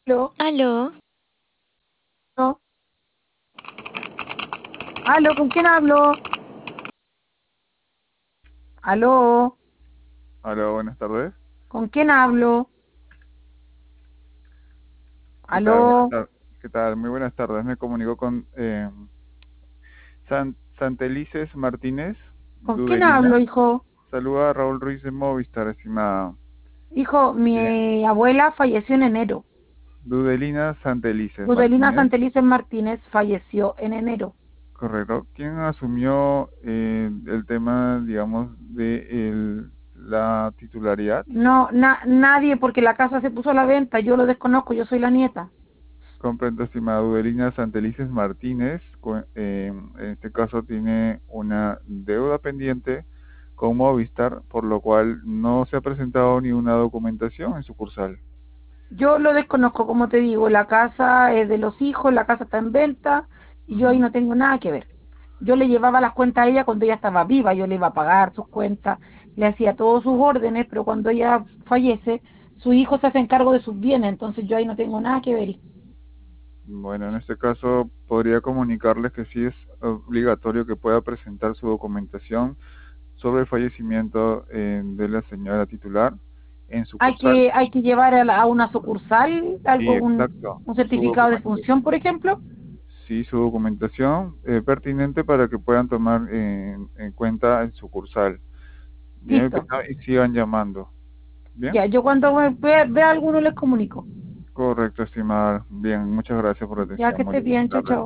Aló, Aló, aló, aló, ¿con quién hablo? Aló, Hola, buenas tardes. ¿con quién hablo? ¿Qué tal? Buenas Aló, tardes. ¿Qué tal? Muy buenas tardes. Me comunico con Santelices Martínez, ¿con quién Dudelina. hablo, hijo? Saluda a Raúl Ruiz de Movistar, estimada. Hijo, Bien. mi abuela falleció en enero. Dudelina Santelices Rudelina Martínez, Santelices Martínez falleció en enero. correcto. ¿Quién asumió el tema, digamos, de la titularidad? No, nadie, porque la casa se puso a la venta. Yo lo desconozco, yo soy la nieta. Comprendo, estimada Dudelina Santelices Martínez. En este caso tiene una deuda pendiente con Movistar, por lo cual no se ha presentado ni una documentación en sucursal. Yo lo desconozco, como te digo. La casa es de los hijos, la casa está en venta y yo ahí Ujú. no tengo nada que ver. Yo le llevaba las cuentas a ella cuando ella estaba viva, yo le iba a pagar sus cuentas, le hacía todos sus órdenes, pero cuando ella fallece, su hijo se hace cargo de sus bienes, entonces yo ahí no tengo nada que ver. Bueno, en este caso podría comunicarles que sí es obligatorio que pueda presentar su documentación sobre el fallecimiento de la señora titular en sucursal. Hay que llevar a una sucursal Sí, algo, exacto. un Su certificado de función, documentación. por ejemplo. Sí, su documentación pertinente para que puedan tomar en cuenta el sucursal. Bien, Listo. y sigan llamando. Bien, Ya, yo cuando vea a alguno les comunico. correcto, estimada. Bien, muchas gracias por la Ya atención. que Muy estés buenas bien, chao, tardes. chao.